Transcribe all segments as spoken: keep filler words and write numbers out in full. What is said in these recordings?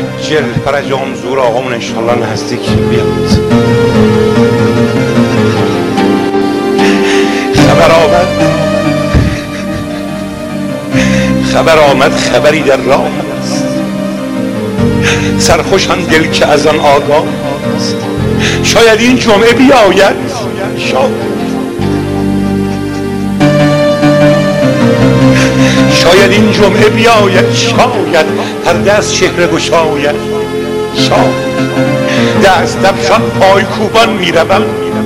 عجل فرج آمزور آقامون انشالله نزدیک بیاد. خبر آمد خبر آمد خبری در راه است، سرخوشم دل که از آن آگاه است. شاید این جمعه بیاید، شاید شاید این جمعه بیاید، شاید پرده از چهره گشاید، شاید دست افشان پای کوبان میروم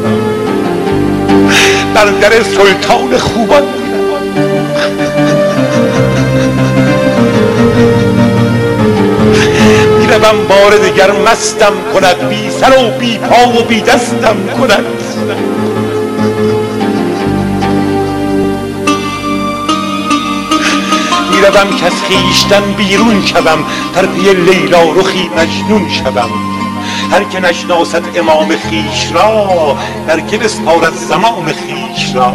بر در سلطان خوبان میروم بار دگر مستم کند، بی سر و بی پا و بی دستم کند. میروم که از خویشتن بیرون شوم، در پی لیلا رخی مجنون شوم. هر که نشناسد امام خویش را، در که بسپارد زمام خویش را.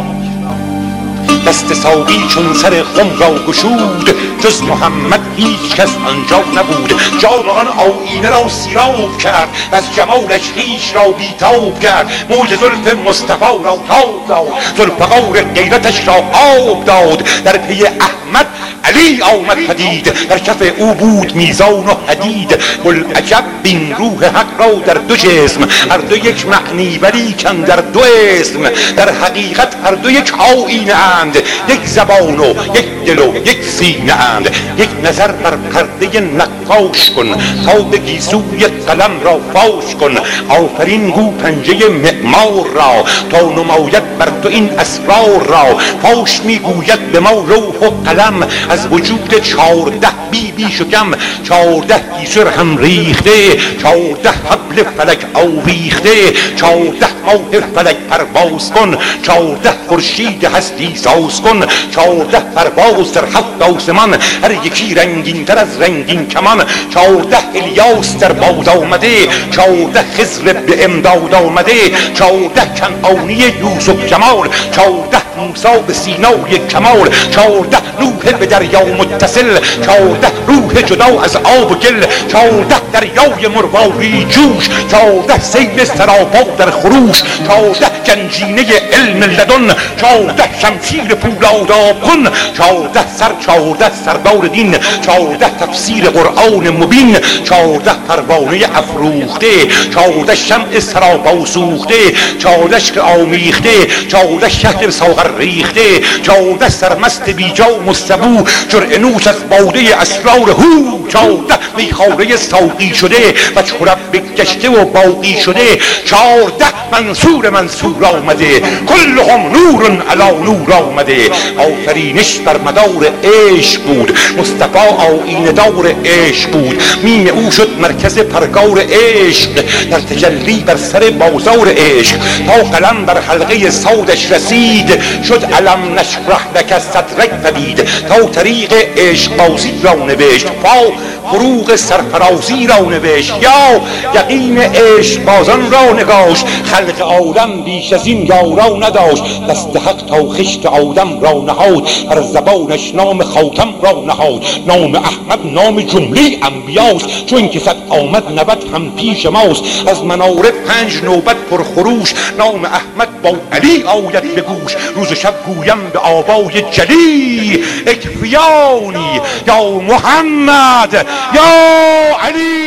دست ساقی چون سر خم را گشود، جز محمد هیچ کس آنجا نبود. جام آن آیینه را سیراب کرد، از جمالش خویش را بیتاب کرد. موج زلف مصطفی را تاب داد، ذوالفقار غیرتش را آب داد. در پی احمد علی آمد پدید، در کف او بود میزان و حدید. بوالعجب بین روح حق را در دو جسم، هر دو یک معنی ولیکن در دو اسم. در حقیقت هر دو یک آیینه اند، یک زبان و یک دل و یک سینه اند. یک نظر بر پرده نقاش کن، تا به گیسوی قلم را فاش کن. آفرین گو پنجه معمار را، تا نماید بر تو این اسرار را. فاش میگوید به ما لوح و قلم، از وجود چارده بی بی شکم. چارده گیسر هم ریخته، چارده حبل فلک آویخته. چارده ماه فلک پرواز کن، چارده خورشید هستی ساز کن. چارده پرواز در هفت آسمان، هر یکی رنگین تر از رنگین کمان. چارده الیاس در باد آمده، چارده خضر به امداد آمده. چارده کنعانی یوسف جمال، چارده موسی به سینای کمال. چارده نوح به دریا متصل، چارده روح جدا از آب و گل. چارده دریای مرواری جوش، چارده سیل سراپا در خروش. چارده گنجینه علم لدن، چارده شمشیر پولاد کن. چارده سر چارده سردار دین، چارده تفسیر قرآن مبین. چارده پروانه افروخته، چارده شمع سراپا سوخته. چارده عشق آمیخته، چارده شهد ساغر ریخته. چارده سرمست بیجا مستبو، جرعه نوش از باده اسرار هو. چارده میخواره ساقی شده، و چرب بگشته و باقی شده. چارده منصور منصور آمده، کلهم نور علی نور آمده. آفرینش بر مدار عشق بود، مصطفی آیینه دار عشق بود. میم او شد مرکز پرگار عشق، در تجلی بر سر بازار عشق. تا قلم بر حلقه صادش رسید، شد علم نشرح لک صدرک پدید. تا طریق عشق بازی را نوشت، فا فروغ سرفرازی را نوشت. یا یقین عشق بازان را نگاشت، خلق آدم بیش از این یارا نداشت. دست حق تا خشت آدم را نهاد، هر زبانش نام خاتم را نهاد. نام احمد نام جمله انبیاست، چون که صد آمد نبد هم پیش ماست. از مناره پنج نوبت پرخروش، نام احمد با علی آید به گوش. روز و شب گویم به آوای جلی، اکفیانی یا محمد یا علی.